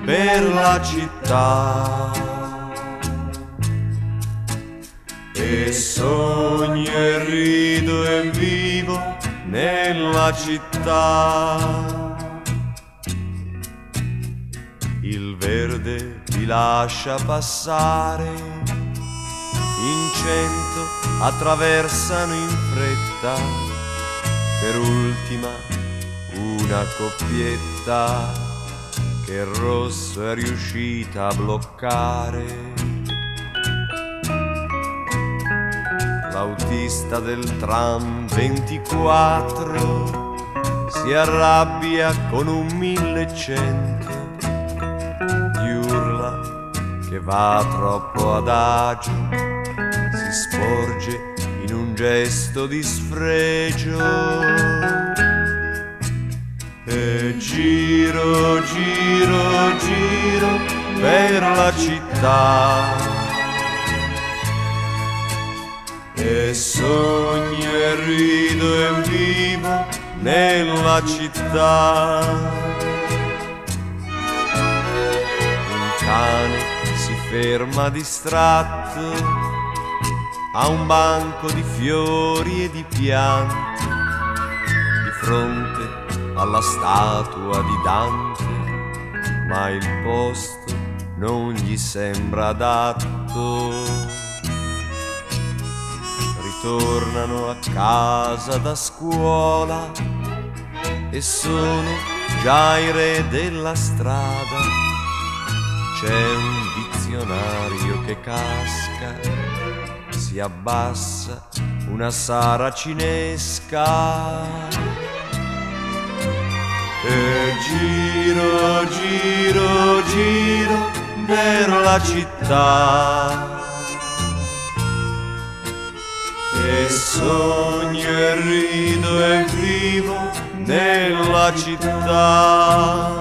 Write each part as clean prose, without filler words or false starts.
per la città e sogno e rido e vivo nella città. Il verde ti lascia passare, in 100 attraversano in fretta, per ultima una coppietta che il rosso è riuscita a bloccare. L'autista del tram 24 si arrabbia con un 1100, gli urla che va troppo adagio, si sporge in un gesto di sfregio e giro, giro, giro per la città e sogno e rido e vivo nella città. Un cane si ferma distratto a un banco di fiori e di piante di fronte alla statua di Dante, ma il posto non gli sembra adatto. Tornano a casa da scuola e sono già i re della strada. C'è un dizionario che casca, si abbassa una saracinesca e giro, giro, giro per la città e sogno e rido e vivo nella città.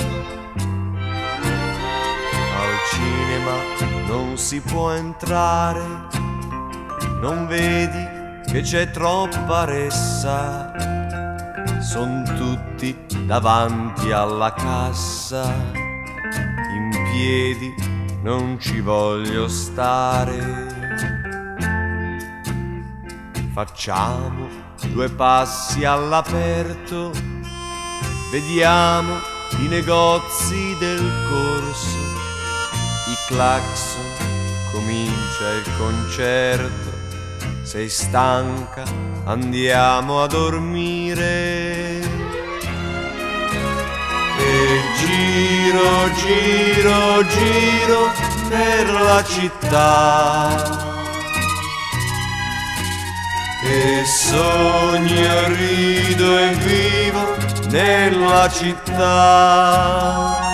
Al cinema non si può entrare, non vedi che c'è troppa ressa, son tutti davanti alla cassa, in piedi non ci voglio stare. Facciamo 2 passi all'aperto, vediamo i negozi del corso, i clacson, comincia il concerto. Sei stanca, andiamo a dormire. E giro, giro, giro per la città e sogno e rido e vivo nella città.